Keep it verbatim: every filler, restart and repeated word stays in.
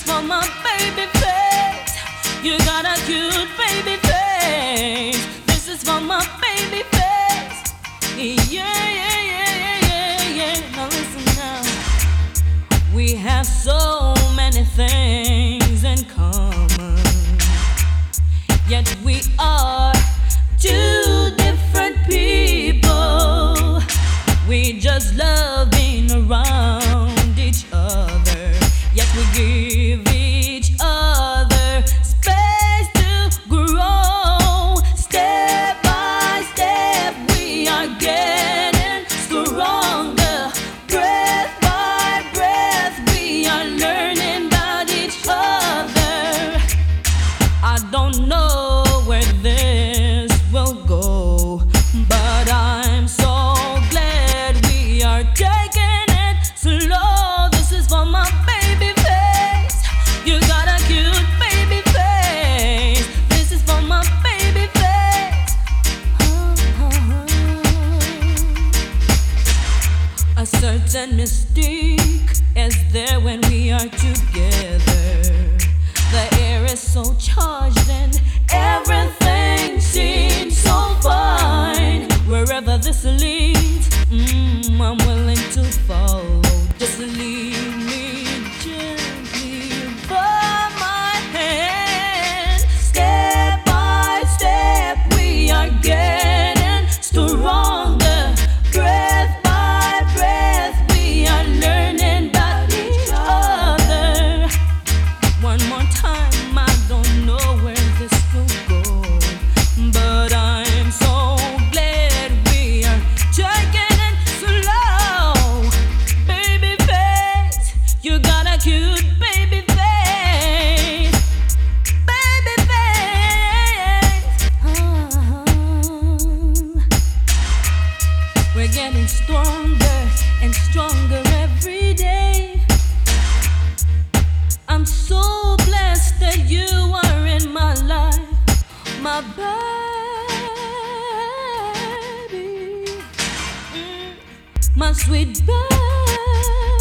for my baby face. You got a cute baby face. This is for my baby face. Yeah, yeah, yeah, yeah, yeah, yeah. Now listen now. We have so many things in common, yet we are two different people. We just love being around each other, yet we give each other space to grow. Step by step we are getting stronger. Breath by breath we are learning about each other. I don't know where this will go, but I'm so glad we are taking it slow. This is for my baby face. You got a cute baby face. This is for my baby face. A certain mystique is there when we are together. The air is so charged and everything seems so fine. Wherever this leads, mm, I'm willing to follow. Just lead me gently by my hand. Step by step we are getting stronger. Breath by breath we are learning about each other. One more time, I don't know where this will go, but I'm so glad we are taking it slow. Baby face, you got a cute baby face. Baby face. Ah. We're getting stronger and stronger every day. I'm so blessed that you are in my life, my baby, mm, my sweet baby.